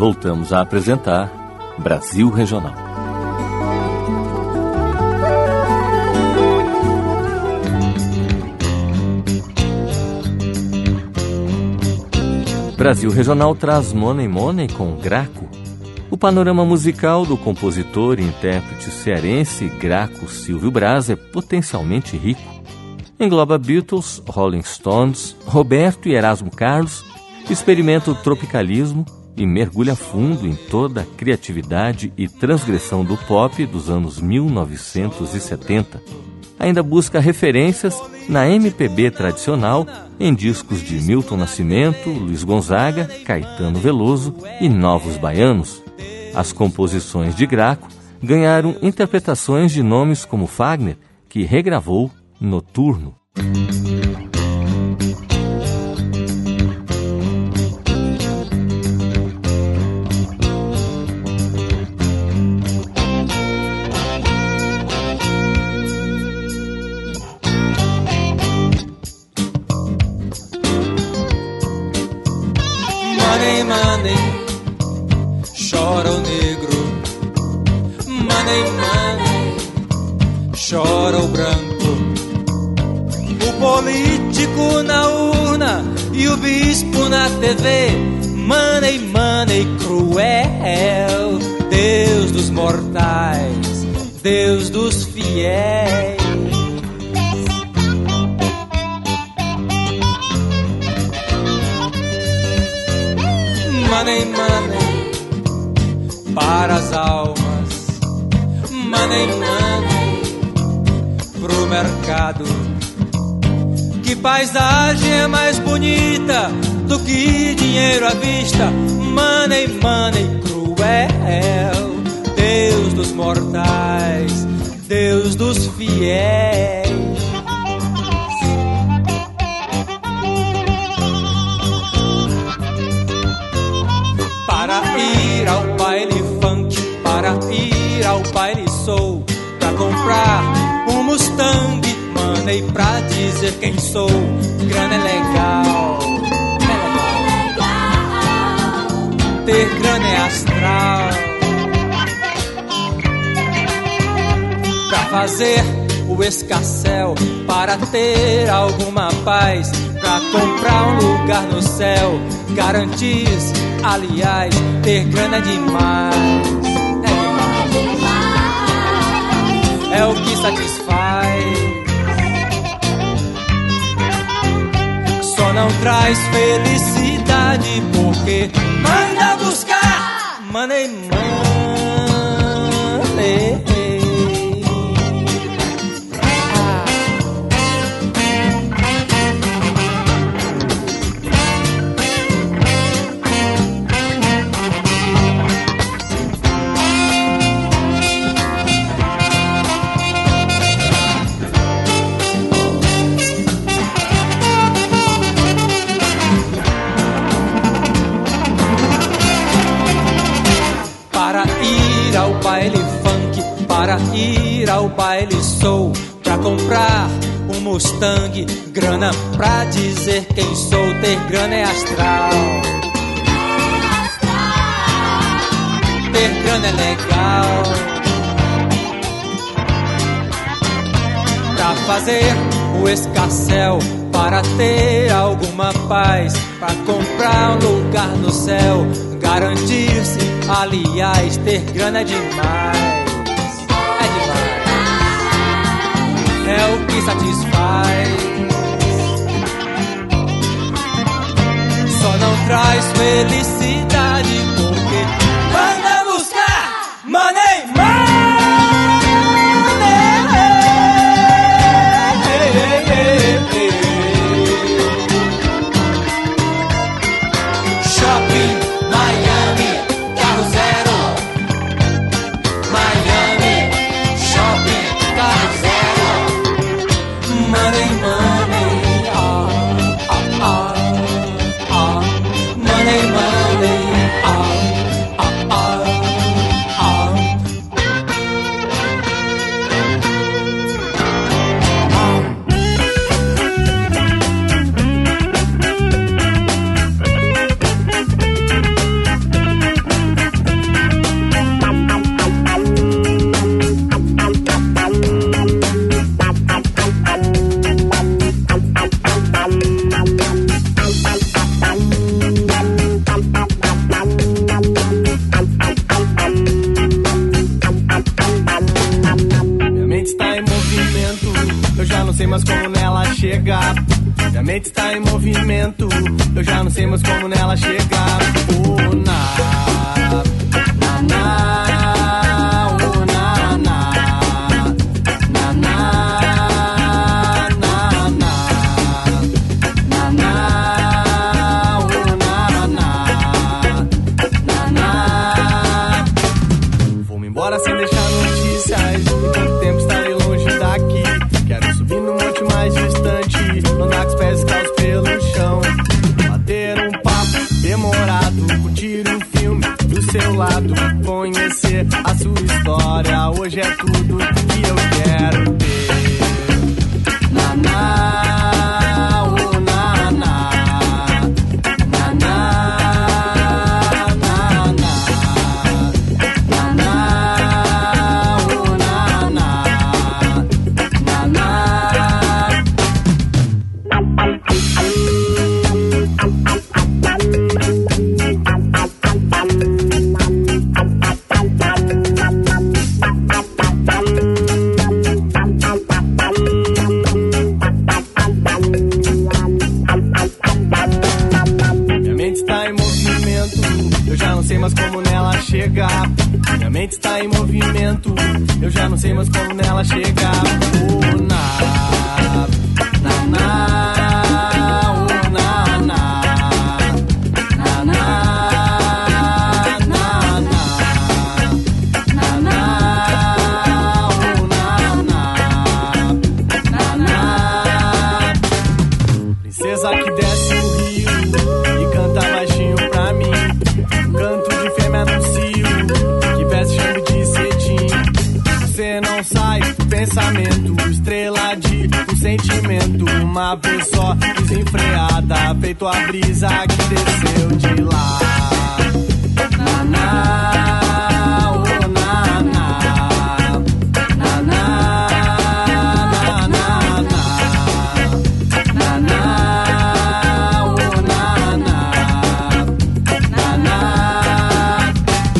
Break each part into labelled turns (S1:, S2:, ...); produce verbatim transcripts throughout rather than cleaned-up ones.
S1: voltamos a apresentar Brasil Regional. Brasil Regional traz Money Money com Graco. O panorama musical do compositor e intérprete cearense Graco Silvio Braz é potencialmente rico. Engloba Beatles, Rolling Stones, Roberto e Erasmo Carlos, experimenta o tropicalismo e mergulha fundo em toda a criatividade e transgressão do pop dos anos mil novecentos e setenta. Ainda busca referências na M P B tradicional em discos de Milton Nascimento, Luiz Gonzaga, Caetano Veloso e Novos Baianos. As composições de Graco ganharam interpretações de nomes como Fagner, que regravou Noturno.
S2: Money, money, chora o negro. Money, money, chora o branco. O político na urna e o bispo na T V. Money, money, cruel. Deus dos mortais, Deus dos fiéis. Money, money, para as almas. Money, money, pro mercado. Que paisagem é mais bonita do que dinheiro à vista? Money, money, cruel. Deus dos mortais, Deus dos fiéis. Para ir ao baile funk, para ir ao baile soul, pra comprar um Mustang, money pra dizer quem sou. Grana é legal, é legal. Ter grana é astral. Pra fazer o escarcéu, para ter alguma paz, pra comprar um lugar no céu, garantir-se. Aliás, ter grana é demais, é demais, é o que satisfaz. Só não traz felicidade porque manda buscar money, money. Baile funk, para ir ao baile soul, pra comprar um Mustang, grana pra dizer quem sou. Ter grana é astral, ter grana é legal. Pra fazer o escarcéu, para ter alguma paz, pra comprar um lugar no céu, garantir-se, aliás, ter grana é demais, é demais, é o que satisfaz. Só não traz felicidade porque manda buscar money, money. Money, money,
S3: eu já não sei mais como nela chegar. Oh, na, na, na, oh, na, na, na, na, na, na, na, na, oh, na, na, na, na. Vou-me embora sem deixar notícias, quanto tempo estarei longe daqui. Quero subir no monte mais distante, andar com os pés descalços pelo chão, bater um papo demorado, curtir um filme do seu lado, conhecer a sua história. Hoje é tudo que eu quero ter. Na, na, oh, na, na, na, na, na, na, na, oh, na, na, na, na. Minha mente está em movimento, eu já não sei mais como nela chegar. Minha mente está em movimento, eu já não sei mais como nela chegar. Oh, na, na, na, oh, na, na, na, na, na, na, na, na, oh, na, na, na, na. Princesa que desce o rio e canta baixinho pra mim, um canto de fêmea anuncio que veste chambre de cetim. Você não sai do pensamento, estrela de um sentimento, uma vez só desenfreada, feito a brisa que desceu de lá. Na, na, oh, na, na, na, na, na, na, na, na, oh, na, na, na, na.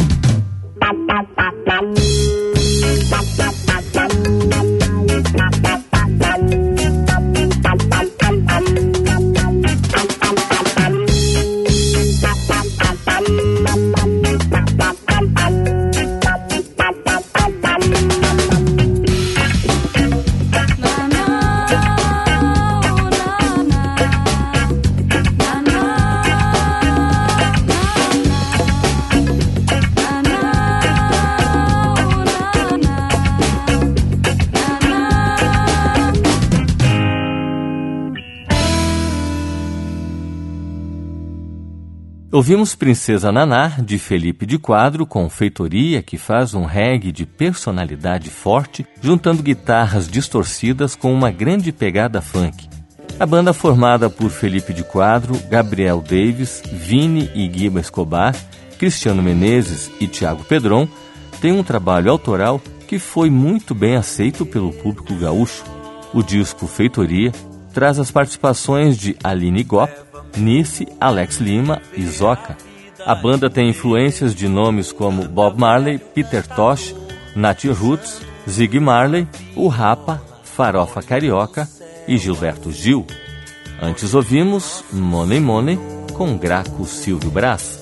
S1: Ouvimos Princesa Naná, de Felipe de Quadro, com Feitoria, que faz um reggae de personalidade forte, juntando guitarras distorcidas com uma grande pegada funk. A banda, formada por Felipe de Quadro, Gabriel Davis, Vini e Guiba Escobar, Cristiano Menezes e Thiago Pedron, tem um trabalho autoral que foi muito bem aceito pelo público gaúcho. O disco Feitoria traz as participações de Aline Gop, Nice, Alex Lima e Zoca. A banda tem influências de nomes como Bob Marley, Peter Tosh, Nat Roots, Zig Marley, o Rapa, Farofa Carioca e Gilberto Gil. Antes ouvimos Money Money com Graco Silvio Brás.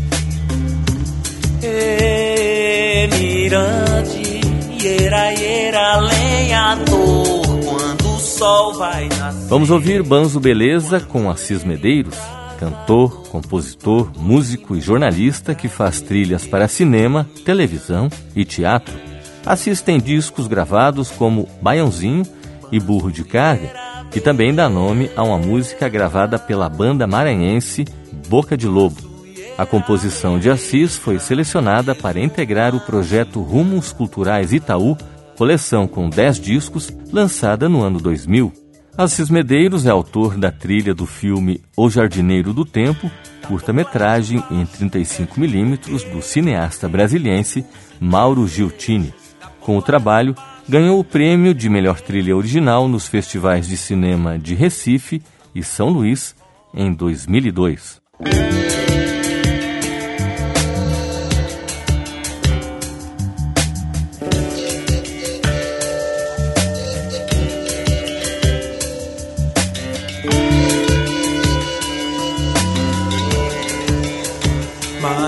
S4: Ê, mirante, iera, iera, lenhador, quando o sol vai nascer.
S1: Vamos ouvir Banzo Beleza com Assis Medeiros, cantor, compositor, músico e jornalista que faz trilhas para cinema, televisão e teatro. Assis tem discos gravados como Baiãozinho e Burro de Carga, que também dá nome a uma música gravada pela banda maranhense Boca de Lobo. A composição de Assis foi selecionada para integrar o projeto Rumos Culturais Itaú, coleção com dez discos, lançada no ano dois mil. Assis Medeiros é autor da trilha do filme O Jardineiro do Tempo, curta-metragem em trinta e cinco milímetros do cineasta brasiliense Mauro Giltini. Com o trabalho, ganhou o prêmio de melhor trilha original nos festivais de cinema de Recife e São Luís em dois mil e dois.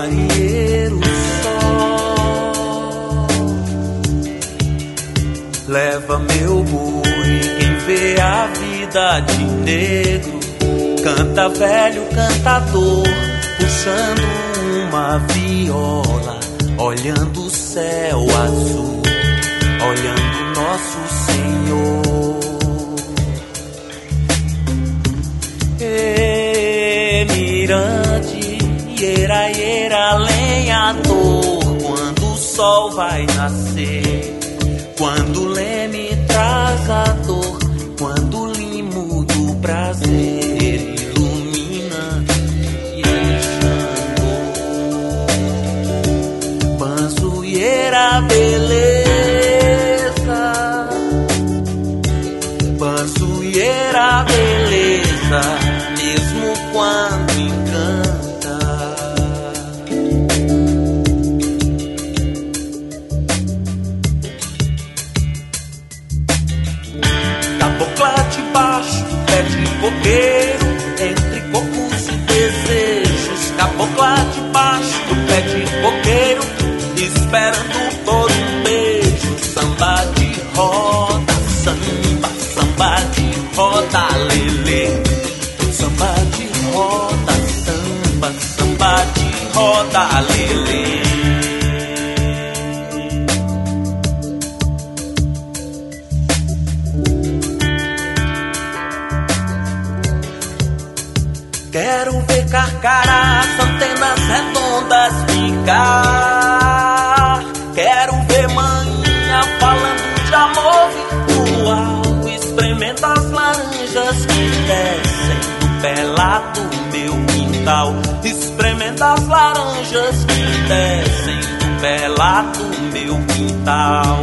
S4: marinheiro só. Leva meu boi, quem vê a vida de negro. Canta velho cantador, puxando uma viola, olhando o céu azul, olhando nosso Senhor. E mirante, iera, iera, lenhador, quando o sol vai nascer, quando o leme traz a dor, quando o limo do prazer ilumina e Xangô. Banzo, iera, beleza, banzo, iera, beleza, mesmo quando encanta. Cabocla de baixo, pé de coqueiro, entre cocos e desejos. Cabocla de baixo, pé de coqueiro, esperando por um beijo. Samba de roda, samba, samba de roda, lelê. Samba de roda, samba, samba de roda, lelê. Quero ver carcarás, antenas redondas ficar. Quero ver manhã falando de amor virtual. Experimenta as laranjas que descem do pé lá do meu quintal. Experimenta as laranjas que descem do pé lá do meu quintal.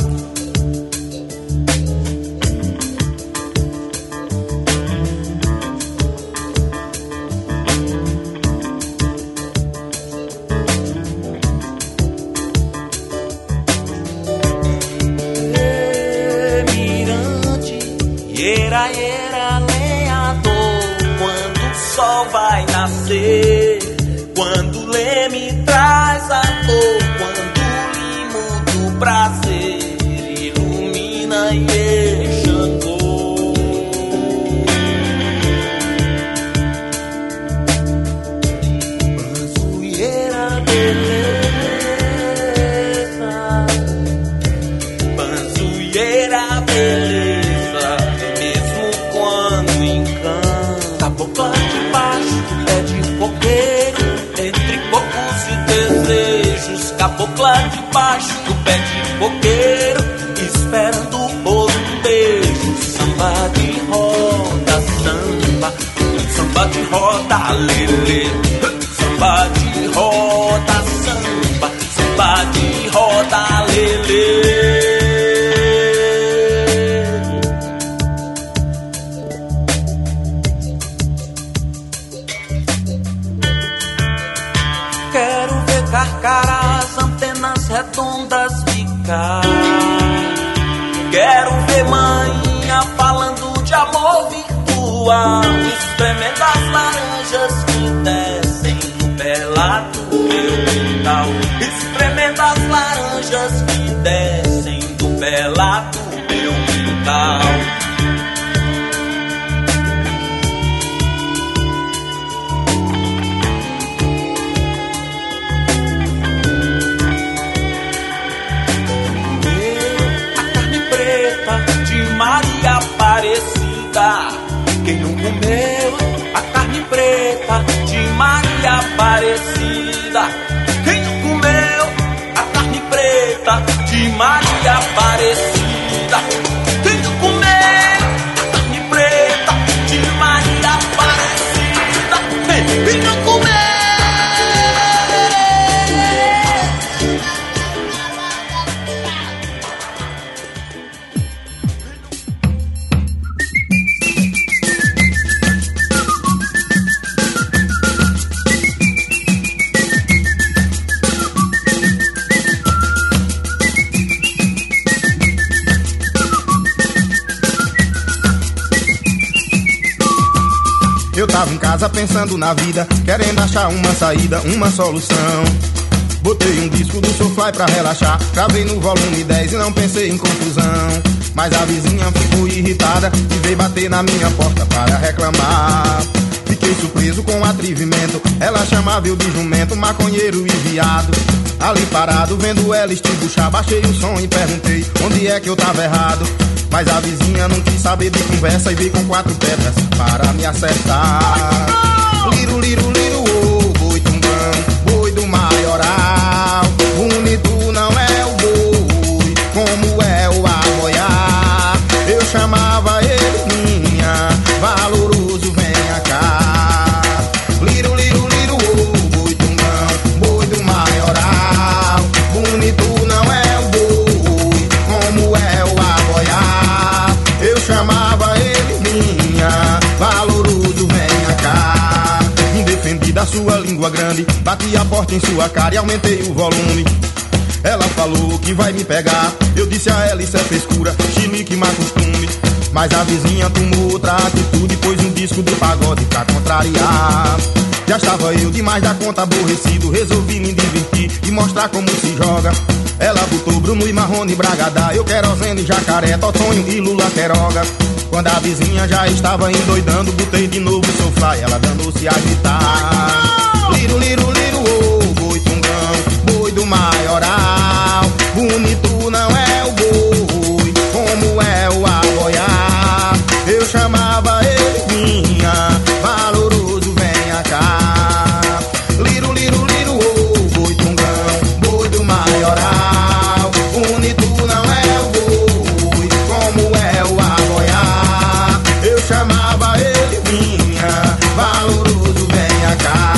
S4: Iera, iera, lenhador, quando o sol vai nascer, quando o leme traz a dor, quando o limo do prazer ilumina e Xangô. Banzo, iera, beleza, banzo, iera, beleza, cabocla de baixo, pé de coqueiro, entre cocos e desejos. Cabocla de baixo, pé de coqueiro, esperando por um beijo. Samba de roda, samba, samba de roda, lelê. Samba de roda, samba, samba de roda, lelê. Carcarás, antenas redondas ficar. Quero ver manhã falando de amor virtual. Experimenta as laranjas que descem do pé lá do meu quintal. Experimenta as laranjas que descem do pé lá do meu quintal. De Maria Aparecida, quem não comeu a
S5: casa pensando na vida, querendo achar uma saída, uma solução. Botei um disco do Soulfly pra relaxar, gravei no volume dez e não pensei em confusão. Mas a vizinha ficou irritada e veio bater na minha porta para reclamar. Fiquei surpreso com o atrevimento, ela chamava eu de jumento, maconheiro e viado. Ali parado, vendo ela estribuchar, baixei o som e perguntei onde é que eu tava errado. Mas a vizinha não quis saber de conversa e veio com quatro pedras para me acertar. Liru, liru, liru, oh, boi tungão, boi do maioral. Bonito não é o boi, como é o aboiar. Eu chamava ele minha, valoroso, venha cá. Liru, liru, liru, oh, boi tungão, boi do maioral. Bonito não é o boi, como é o aboiar. Eu chamava ele minha, valoroso, venha cá. Me defendi da sua língua grande, bati a porta em sua cara e aumentei o volume. Ela falou que vai me pegar, eu disse a ela isso é frescura, chilique má costume. Mas a vizinha tomou outra atitude, pôs um disco do pagode pra contrariar. Já estava eu demais da conta aborrecido, resolvi me divertir e mostrar como se joga. Ela botou Bruno e Marrone, Bragadá, eu Querosene, Jacaré, Totonho e Lula Queiroga. Quando a vizinha já estava endoidando, botei de novo o Soulfly, ela danou-se a gritar. Liru, liru, liru, oh, boi tungão, boi do maioral. Bonito não é o boi, como é o aboiar. Eu chamava ele minha, valoroso, venha cá. Liru, liru, liru, oh, boi tungão, boi do maioral. Bonito não é o boi, como é o aboiar. Eu chamava ele minha, valoroso, venha cá.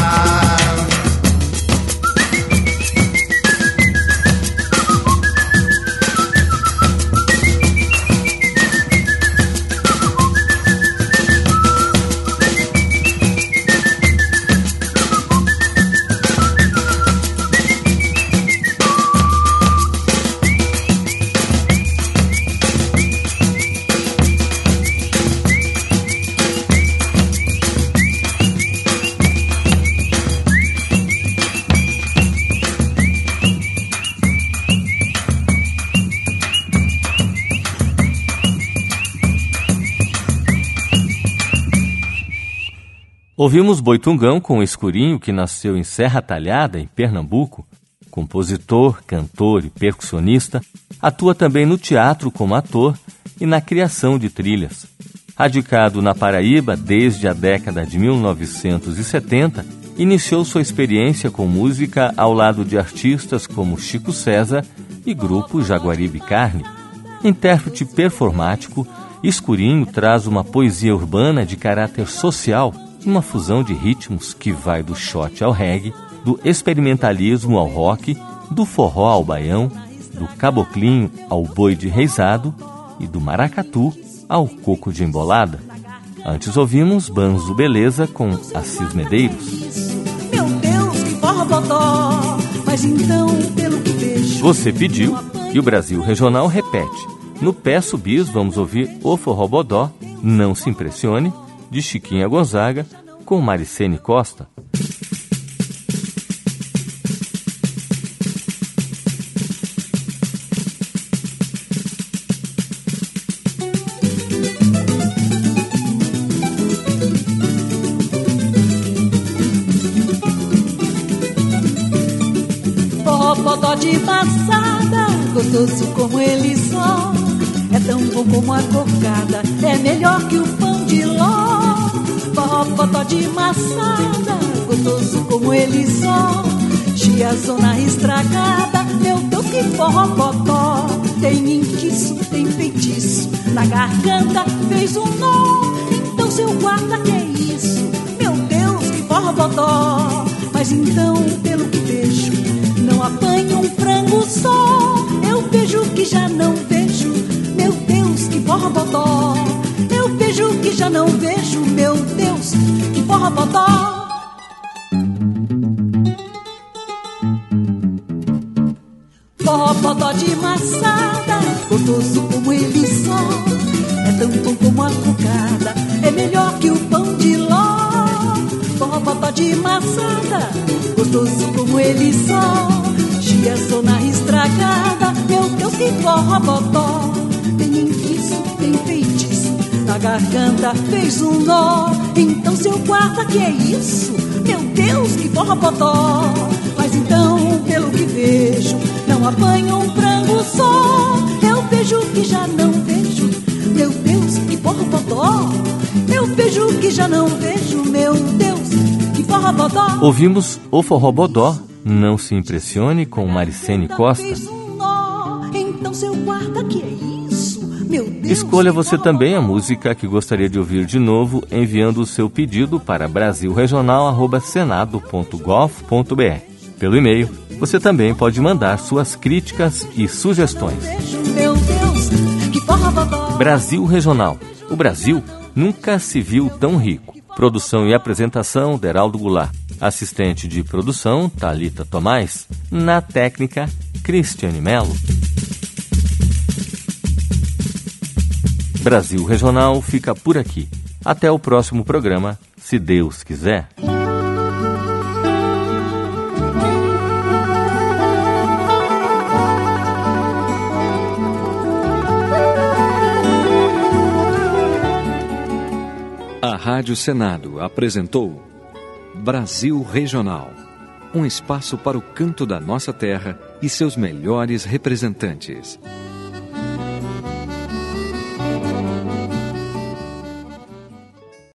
S1: Ouvimos Boi Tungão com o Escurinho, que nasceu em Serra Talhada, em Pernambuco. Compositor, cantor e percussionista, atua também no teatro como ator e na criação de trilhas. Radicado na Paraíba desde a década de mil novecentos e setenta, iniciou sua experiência com música ao lado de artistas como Chico César e grupo Jaguaribe Carne. Intérprete performático, Escurinho traz uma poesia urbana de caráter social, uma fusão de ritmos que vai do shot ao reggae, do experimentalismo ao rock, do forró ao baião, do caboclinho ao boi de reisado e do maracatu ao coco de embolada. Antes ouvimos Banzo Beleza com Assis Medeiros.
S6: Meu Deus, que forró, mas então pelo que vejo.
S1: Você pediu e o Brasil Regional repete. No Peço Bis vamos ouvir O Forrobodó, Não Se Impressione, de Chiquinha Gonzaga, com Maricene Costa.
S6: Forrobodó de passada, gostoso como ele só. É tão bom como a cocada, é melhor que o pão de ló. Forrobodó de maçada, gostoso como ele só. Chiazona estragada, meu Deus, que forrobodó. Tem inquiço, tem feitiço, na garganta fez um nó. Então seu guarda, que é isso? Meu Deus, que forrobodó. Mas então, pelo que vejo, não apanho um frango só. Eu vejo que já não vejo, meu Deus, que forrobodó. Eu vejo que já não vejo, meu Deus, que forrobodó. Forrobodó de maçada, gostoso como ele só. É tão bom como a cocada, é melhor que o pão de ló. Forró de maçada, gostoso como ele só. Chia zona estragada, meu Deus, que forró bodó. Tem enquiço, tem feitiço, na garganta fez um nó. Então seu guarda, que é isso? Meu Deus, que forró bodó. Mas então, pelo que vejo, não apanho um frango só. Eu vejo que já não vejo, meu Deus, que forró bodó. Eu vejo que já não vejo, meu Deus, que forró bodó.
S1: Ouvimos o Forró Bodó, Não Se Impressione, com Maricene Costa.
S6: Então seu guarda, que é isso? Meu Deus,
S1: escolha você também a música que gostaria de ouvir de novo, enviando o seu pedido para brasil regional arroba senado ponto gov ponto br. Pelo e-mail, você também pode mandar suas críticas e sugestões.
S6: Meu Deus, que forró bodó.
S1: Brasil Regional. O Brasil nunca se viu tão rico. Produção e apresentação, Deraldo Goulart. Assistente de produção, Thalita Tomás. Na técnica, Cristiane Melo. Brasil Regional fica por aqui. Até o próximo programa, se Deus quiser.
S7: A Rádio Senado apresentou Brasil Regional, um espaço para o canto da nossa terra e seus melhores representantes.